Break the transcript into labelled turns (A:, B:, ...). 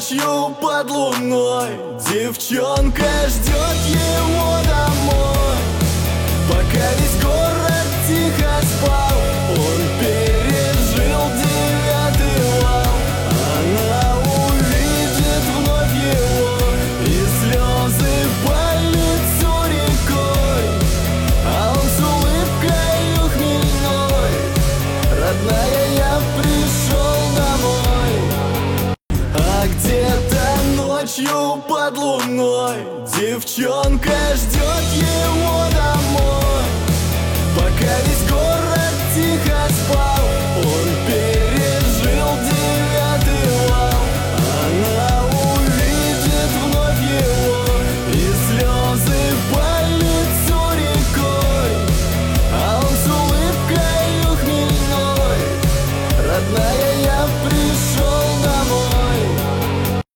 A: ночью под луной девчонка ждет его домой. Пока весь город тихо спал, он пережил 9-й вал. Она увидит вновь его, и слезы по лицу рекой, а он с улыбкой хмельной: родная, я пришел домой. А где-то ночью под луной девчонка ждет